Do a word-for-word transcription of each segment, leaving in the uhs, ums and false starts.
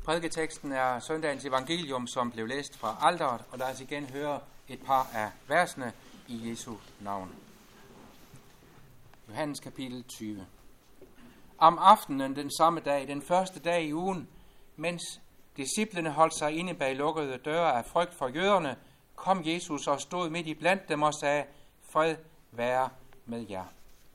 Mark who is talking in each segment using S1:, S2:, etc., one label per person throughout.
S1: Prædiketeksten er søndagens evangelium, som blev læst fra alteret, og lad os igen høre et par af versene i Jesu navn. Johannes kapitel tyve. Om aftenen den samme dag, den første dag i ugen, mens disciplene holdt sig inde bag lukkede døre af frygt for jøderne, kom Jesus og stod midt i blandt dem og sagde, fred være med jer.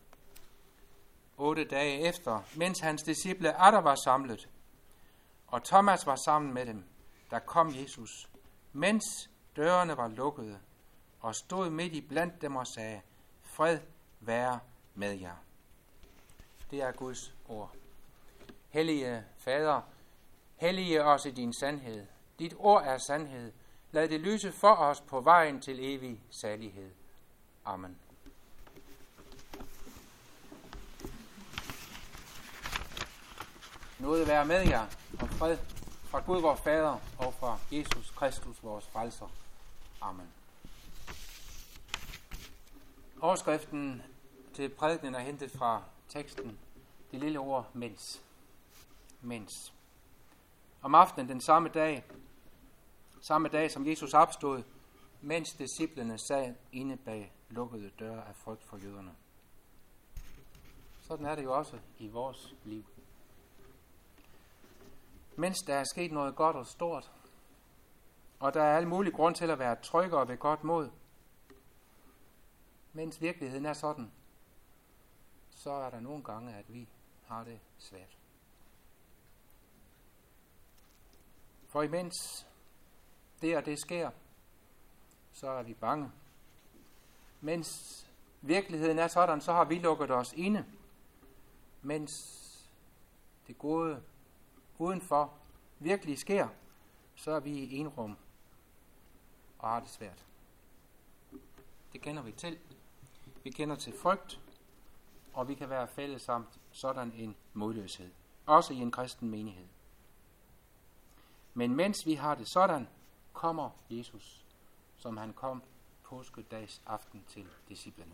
S1: Otte dage efter, mens hans disciple atter var samlet, og Thomas var sammen med dem, der kom Jesus, mens dørene var lukkede, og stod midt i blandt dem og sagde, fred være med jer. Det er Guds ord. Hellige Fader, hellige os i din sandhed. Dit ord er sandhed. Lad det lyse for os på vejen til evig salighed. Amen. Nåde være med jer, og fred fra Gud vor Fader og fra Jesus Kristus vores frelser. Amen. Overskriften til prædikenen er hentet fra teksten, det lille ord mens. Mens. Om aftenen den samme dag, samme dag som Jesus opstod, mens disciplene sad inde bag lukkede døre af frygt for jøderne. Sådan er det jo også i vores liv. Mens der er sket noget godt og stort, og der er alle mulige grund til at være tryggere ved godt mod, mens virkeligheden er sådan, så er der nogle gange, at vi har det svært. For imens det og det sker, så er vi bange. Mens virkeligheden er sådan, så har vi lukket os inde, mens det gode udenfor virkelig sker, så er vi i enrum og har det svært. Det kender vi til. Vi kender til frygt, og vi kan være fælles samt sådan en modløshed. Også i en kristen menighed. Men mens vi har det sådan, kommer Jesus, som han kom påskedags aften til disciplene.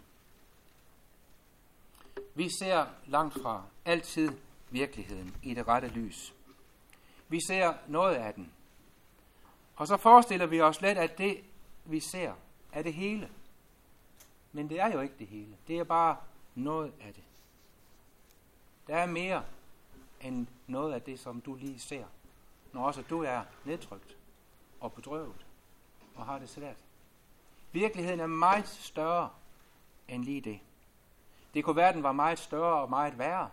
S1: Vi ser langt fra altid virkeligheden i det rette lys. Vi ser noget af den. Og så forestiller vi os let, at det, vi ser, er det hele. Men det er jo ikke det hele. Det er bare noget af det. Der er mere end noget af det, som du lige ser, når også du er nedtrykt og bedrøvet og har det svært. Virkeligheden er meget større end lige det. Det kunne være, den var meget større og meget værre.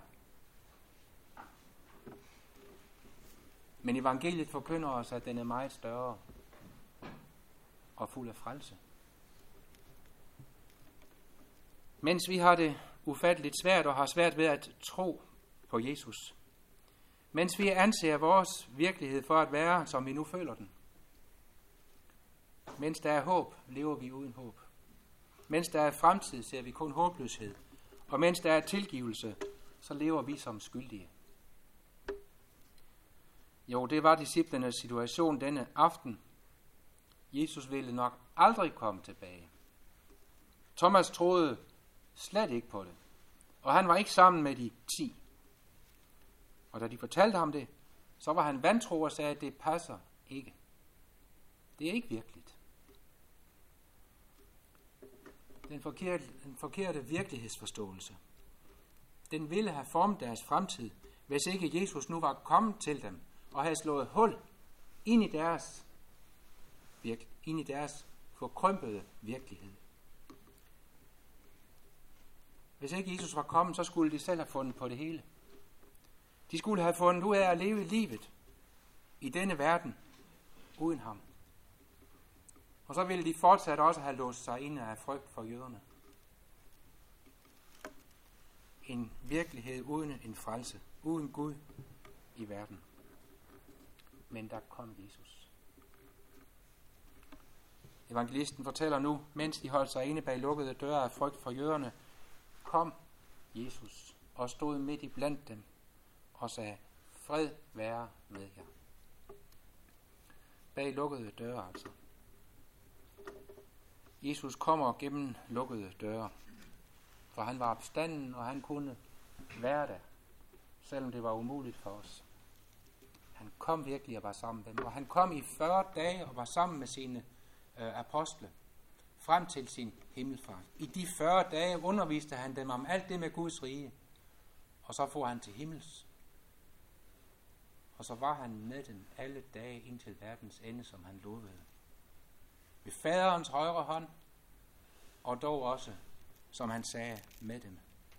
S1: Men evangeliet forkynder os, at den er meget større og fuld af frelse. Mens vi har det ufatteligt svært og har svært ved at tro på Jesus. Mens vi anser vores virkelighed for at være, som vi nu føler den. Mens der er håb, lever vi uden håb. Mens der er fremtid, ser vi kun håbløshed. Og mens der er tilgivelse, så lever vi som skyldige. Jo, det var disciplenes situation denne aften. Jesus ville nok aldrig komme tilbage. Thomas troede slet ikke på det, og han var ikke sammen med de ti. Og da de fortalte ham det, så var han vantro og sagde, at det passer ikke. Det er ikke virkeligt. Den forkerte, den forkerte virkelighedsforståelse, den ville have formet deres fremtid, hvis ikke Jesus nu var kommet til dem og havde slået hul ind i deres, virke, ind i deres forkrympede virkelighed. Hvis ikke Jesus var kommet, så skulle de selv have fundet på det hele. De skulle have fundet ud af at leve livet i denne verden uden ham. Og så ville de fortsat også have låst sig inde af frygt for jøderne. En virkelighed uden en frelse, uden Gud i verden. Men der kom Jesus. Evangelisten fortæller nu, mens de holdt sig inde bag lukkede døre af frygt for jøderne, kom Jesus og stod midt i blandt dem og sagde, fred være med jer. Bag lukkede døre altså. Jesus kommer gennem lukkede døre, for han var opstanden, og han kunne være der, selvom det var umuligt for os. Han kom virkelig og var sammen med dem. Og han kom i fyrre dage og var sammen med sine øh, apostle frem til sin himmelfart. I de fyrre dage underviste han dem om alt det med Guds rige. Og så får han til himmels. Og så var han med dem alle dage indtil verdens ende, som han lovede. Ved faderens højre hånd, og dog også, som han sagde, med dem.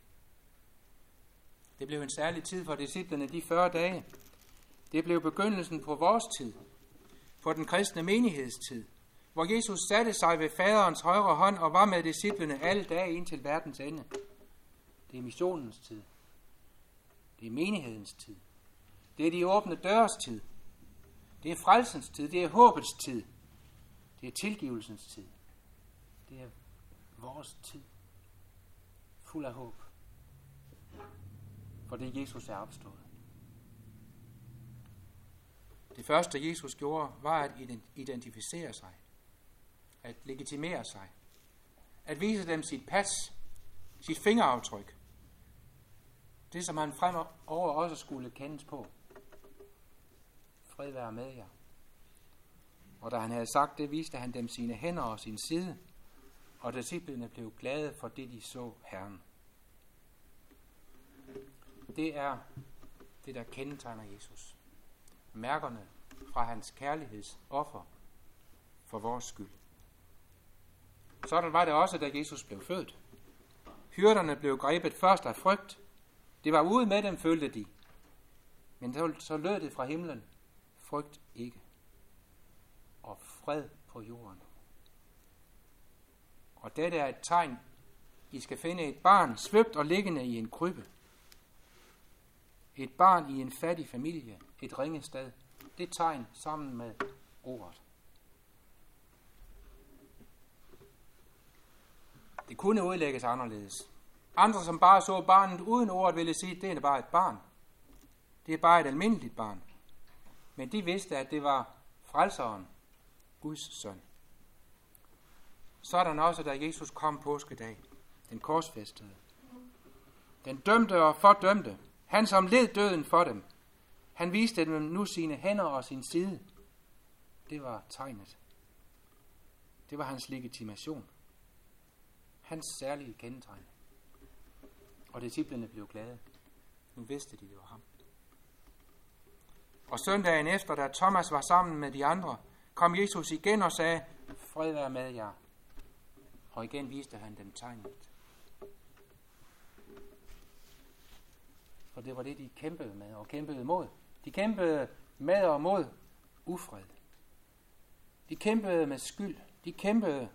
S1: Det blev en særlig tid for disciplene de fyrre dage. Det blev begyndelsen på vores tid, på den kristne menighedstid, hvor Jesus satte sig ved faderens højre hånd og var med disciplene alle dage indtil verdens ende. Det er missionens tid. Det er menighedens tid. Det er de åbne døres tid. Det er frelsens tid. Det er håbets tid. Det er tilgivelsens tid. Det er vores tid. Fuld af håb. Fordi Jesus er opstået. Det første Jesus gjorde, var at identificere sig. At legitimere sig. At vise dem sit pas. Sit fingeraftryk. Det, som han fremover også skulle kendes på. Fred være med jer. Og da han havde sagt det, viste han dem sine hænder og sin side, og disciplene blev glade for det, de så Herren. Det er det, der kendetegner Jesus. Mærkerne fra hans kærlighedsoffer for vores skyld. Sådan var det også, da Jesus blev født. Hyrderne blev grebet først af frygt. Det var ude med dem, følte de. Men så lød det fra himlen. Frygt ikke. Og fred på jorden. Og dette er et tegn. I skal finde et barn svøbt og liggende i en krybbe. Et barn i en fattig familie. Et ringested. Det tegn sammen med ordet. Det kunne udlægges anderledes. Andre, som bare så barnet uden ordet, ville sige, at det er bare et barn. Det er bare et almindeligt barn. Men de vidste, at det var frelseren, Guds søn. Sådan også, da Jesus kom påskedag, den korsfæstede. Den dømte og fordømte, han som led døden for dem, han viste dem nu sine hænder og sin side. Det var tegnet. Det var hans legitimation. Hans særlige kendetegn. Og disciplene blev glade. Nu vidste de, det var ham. Og søndagen efter, da Thomas var sammen med de andre, kom Jesus igen og sagde, fred være med jer. Og igen viste han dem tegnet. For det var det, de kæmpede med og kæmpede mod. De kæmpede med og mod ufred. De kæmpede med skyld. De kæmpede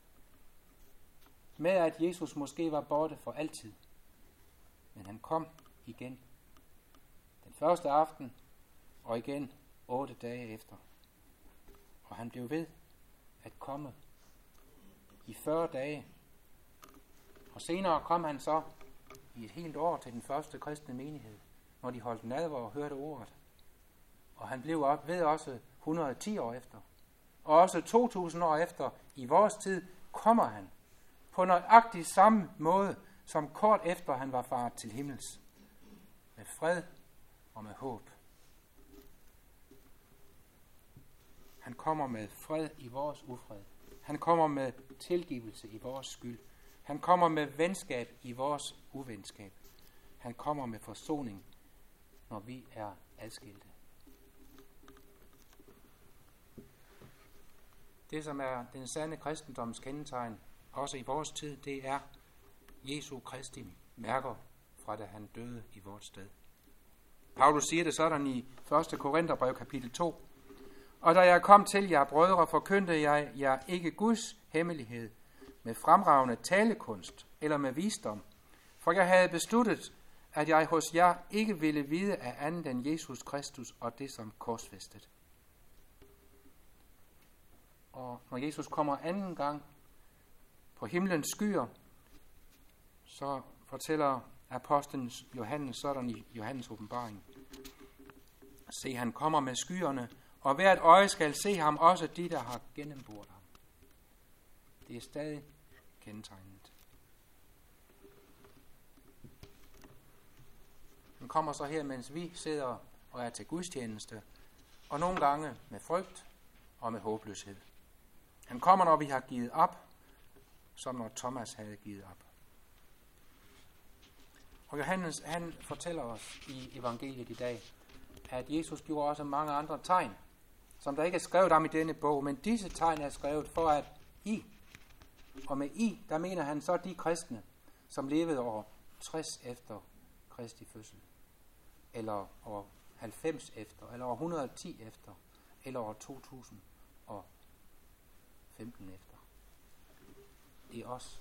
S1: med, at Jesus måske var borte for altid. Men han kom igen. Den første aften, og igen otte dage efter. Og han blev ved at komme i fyrre dage. Og senere kom han så i et helt år til den første kristne menighed, når de holdt nadver og hørte ordet. Og han blev op ved også et hundrede og ti år efter. Og også to tusind år efter, i vores tid, kommer han på nøjagtig samme måde, som kort efter han var faret til himmels. Med fred og med håb. Han kommer med fred i vores ufred. Han kommer med tilgivelse i vores skyld. Han kommer med venskab i vores uvenskab. Han kommer med forsoning, når vi er adskilte. Det, som er den sande kristendoms kendetegn, også i vores tid, det er Jesu Kristi mærker fra da han døde i vores sted. Paulus siger det sådan i første Korintherbrev kapitel to. Og da jeg kom til jer, brødre, forkyndte jeg jer ikke Guds hemmelighed med fremragende talekunst eller med visdom, for jeg havde besluttet, at jeg hos jer ikke ville vide af andet end Jesus Kristus og det som korsfæstet. Og når Jesus kommer anden gang på himlens skyer, så fortæller apostlen Johannes sådan i Johannes åbenbaring. Se, han kommer med skyerne, og hvert øje skal se ham, også de, der har gennemboret ham. Det er stadig kendetegnet. Han kommer så her, mens vi sidder og er til gudstjeneste, og nogle gange med frygt og med håbløshed. Han kommer, når vi har givet op, som når Thomas havde givet op. Og Johannes, han fortæller os i evangeliet i dag, at Jesus gjorde også mange andre tegn, som der ikke er skrevet om i denne bog, men disse tegn er skrevet for at I, og med I, der mener han så de kristne, som levede over tres efter Kristi fødsel, eller over halvfems efter, eller over et hundrede og ti efter, eller over to tusind og femten efter. Det er os.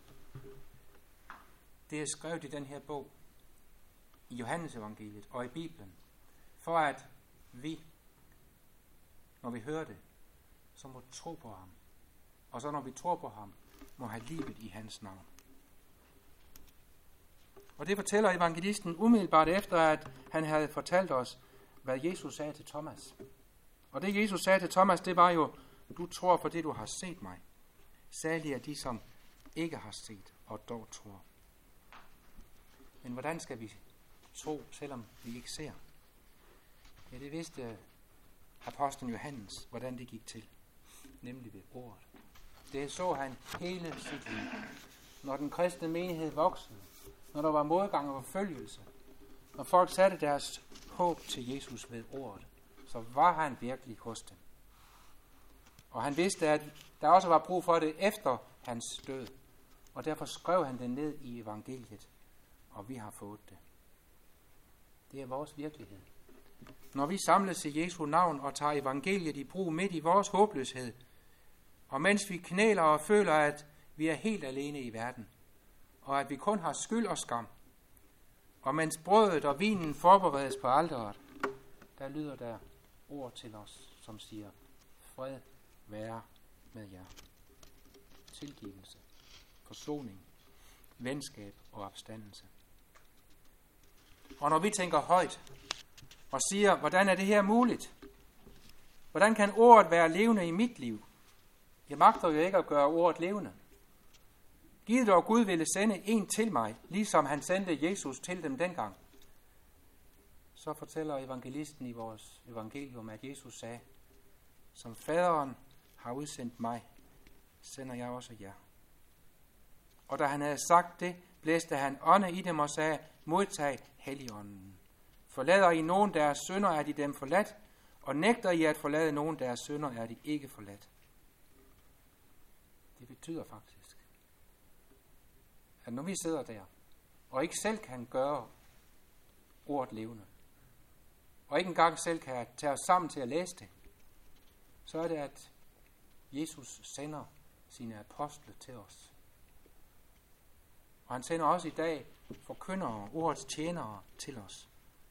S1: Det er skrevet i den her bog, i Johannes evangeliet og i Bibelen, for at vi, når vi hører det, så må tro på ham. Og så når vi tror på ham, må have livet i hans navn. Og det fortæller evangelisten umiddelbart efter, at han havde fortalt os, hvad Jesus sagde til Thomas. Og det Jesus sagde til Thomas, det var jo, du tror for det, du har set mig. Særligt er de, som ikke har set og dog tror. Men hvordan skal vi tro, selvom vi ikke ser? Ja, det vidste apostlen Johannes, hvordan det gik til. Nemlig ved ordet. Det så han hele sit liv. Når den kristne menighed voksede, når der var modgang og forfølgelse, når folk satte deres håb til Jesus ved ordet, så var han virkelig hos dem. Og han vidste, at der også var brug for det efter hans død. Og derfor skrev han det ned i evangeliet, og vi har fået det. Det er vores virkelighed. Når vi samles i Jesu navn og tager evangeliet i brug midt i vores håbløshed, og mens vi knæler og føler, at vi er helt alene i verden, og at vi kun har skyld og skam, og mens brødet og vinen forberedes på alteret, der lyder der ord til os, som siger, fred være med jer. Tilgivelse, forsoning, venskab og opstandelse. Og når vi tænker højt og siger, hvordan er det her muligt? Hvordan kan ordet være levende i mit liv? Jeg magter jo ikke at gøre ordet levende. Giv dog Gud ville sende en til mig, ligesom han sendte Jesus til dem dengang. Så fortæller evangelisten i vores evangelium, at Jesus sagde, som faderen har udsendt mig, sender jeg også jer. Og da han havde sagt det, blæste han ånde i dem og sagde, modtag Helligånden. Forlader I nogen deres synder, er de dem forladt, og nægter I at forlade nogen deres synder, er de ikke forladt. Det betyder faktisk, at når vi sidder der, og ikke selv kan gøre ordet levende, og ikke engang selv kan tage os sammen til at læse det, så er det, at Jesus sender sine apostle til os. Og han sender også i dag forkyndere, ordets tjenere til os.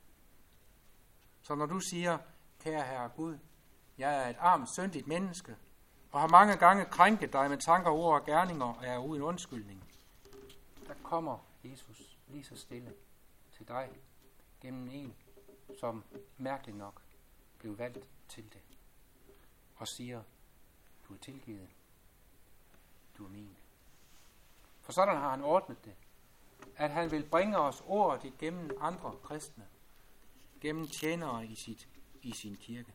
S1: Så når du siger, kære Herre Gud, jeg er et armt, syndigt menneske, og har mange gange krænket dig med tanker, ord og gerninger, og er uden undskyldning, der kommer Jesus lige så stille til dig gennem en, som mærkeligt nok blev valgt til det, og siger, du er tilgivet, du er min. For sådan har han ordnet det, at han vil bringe os ordet igennem andre kristne, gennem tjenere i, sit, i sin kirke.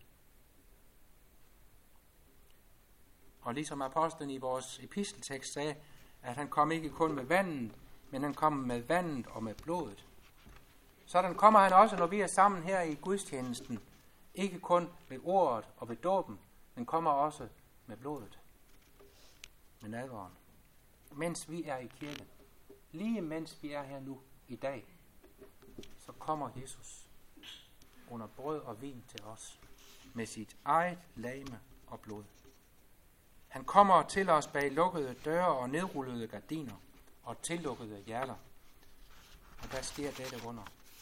S1: Og ligesom apostlen i vores episteltekst sagde, at han kom ikke kun med vandet, men han kom med vandet og med blodet. Sådan kommer han også, når vi er sammen her i gudstjenesten, ikke kun med ordet og ved dåben, men kommer også med blodet, med nadveren. Mens vi er i kirken, lige mens vi er her nu i dag, så kommer Jesus under brød og vin til os med sit eget legeme og blod. Han kommer til os bag lukkede døre og nedrullede gardiner og tillukkede hjerter. Og der sker dette under,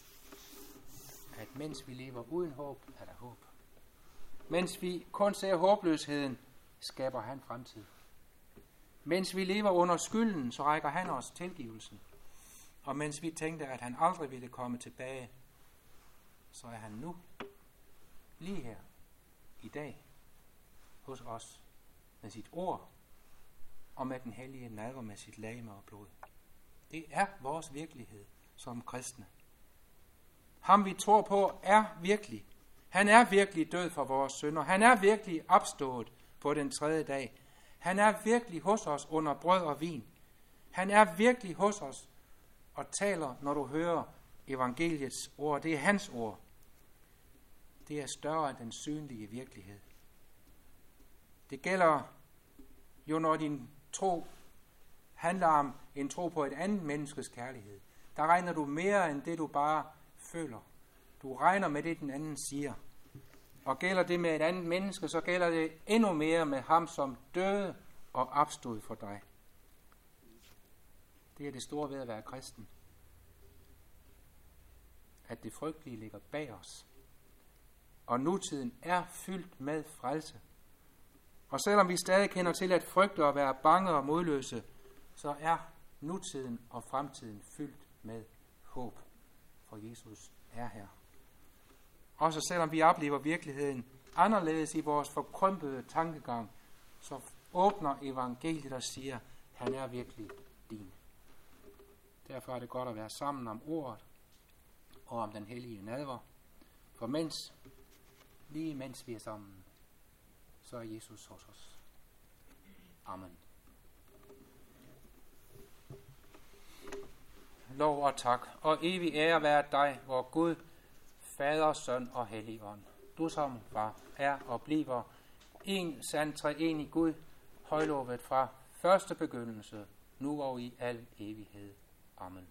S1: at mens vi lever uden håb, er der håb. Mens vi kun ser håbløsheden, skaber han fremtid. Mens vi lever under skylden, så rækker han os tilgivelsen. Og mens vi tænkte, at han aldrig ville komme tilbage, så er han nu, lige her, i dag, hos os, med sit ord og med den hellige nadver med sit legeme og blod. Det er vores virkelighed som kristne. Ham vi tror på er virkelig. Han er virkelig død for vores synder. Han er virkelig opstået på den tredje dag. Han er virkelig hos os under brød og vin. Han er virkelig hos os og taler, når du hører evangeliets ord. Det er hans ord. Det er større end den synlige virkelighed. Det gælder jo, når din tro handler om en tro på et andet menneskes kærlighed. Der regner du mere end det, du bare føler. Du regner med det, den anden siger. Og gælder det med et andet menneske, så gælder det endnu mere med ham, som døde og opstod for dig. Det er det store ved at være kristen. At det frygtelige ligger bag os. Og nutiden er fyldt med frelse. Og selvom vi stadig kender til at frygte og være bange og modløse, så er nutiden og fremtiden fyldt med håb. For Jesus er her. Også selvom vi oplever virkeligheden anderledes i vores forkrympede tankegang, så åbner evangeliet og siger, han er virkelig din. Derfor er det godt at være sammen om ordet og om den hellige nadver. For mens, lige mens vi er sammen, så er Jesus hos os. Amen. Lov og tak, og evig ære være dig, vor Gud, Fader, Søn og Helligånd. Du som var, er og bliver en sand treenig Gud, højlovet fra første begyndelse, nu og i al evighed. Amen.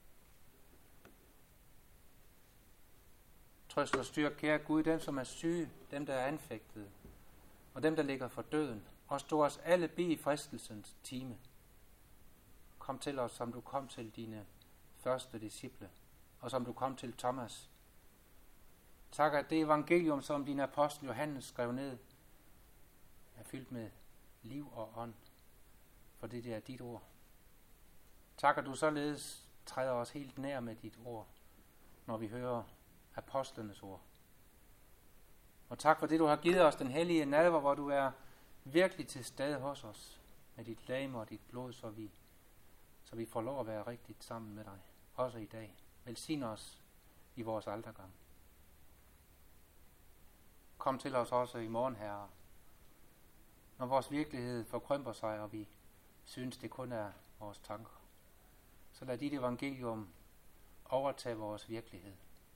S1: Trøst og styrk, kære Gud, dem som er syge, dem der er anfægtede, og dem der ligger for døden, og stå os alle bi i fristelsens time. Kom til os, som du kom til dine første disciple, og som du kom til Thomas. Tak, at det evangelium, som din apostel Johannes skrev ned, er fyldt med liv og ånd, for det der er dit ord. Tak, at du således træder os helt nær med dit ord, når vi hører apostlenes ord. Og tak for det, du har givet os den hellige nadver, hvor du er virkelig til stede hos os med dit legeme og dit blod, så vi, så vi får lov at være rigtigt sammen med dig, også i dag. Velsign os i vores altergang. Kom til os også i morgen, Herre, når vores virkelighed forkrymper sig, og vi synes, det kun er vores tanker. Så lad dit evangelium overtage vores virkelighed.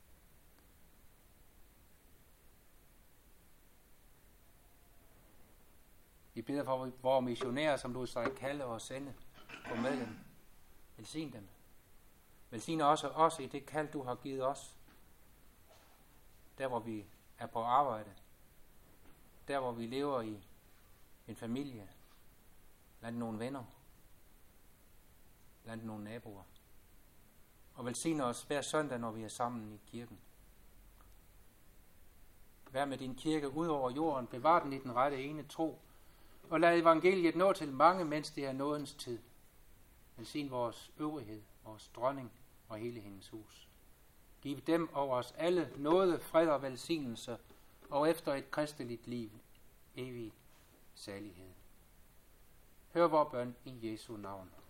S1: Vi beder for vores missionærer, som lod sig kalde og sende. Gå med dem. Velsign dem. Velsign også os i det kald, du har givet os. Der, hvor vi er på arbejde. Der, hvor vi lever i en familie. Blandt nogle venner. Blandt nogle naboer. Og velsign os hver søndag, når vi er sammen i kirken. Vær med din kirke ud over jorden. Bevar den i den rette ene tro. Og lad evangeliet nå til mange, mens det er nådens tid. Velsign vores øvrighed, vores dronning og hele hendes hus. Giv dem over os alle nåde, fred og velsignelse, og efter et kristeligt liv, evig salighed. Hør vor bøn i Jesu navn.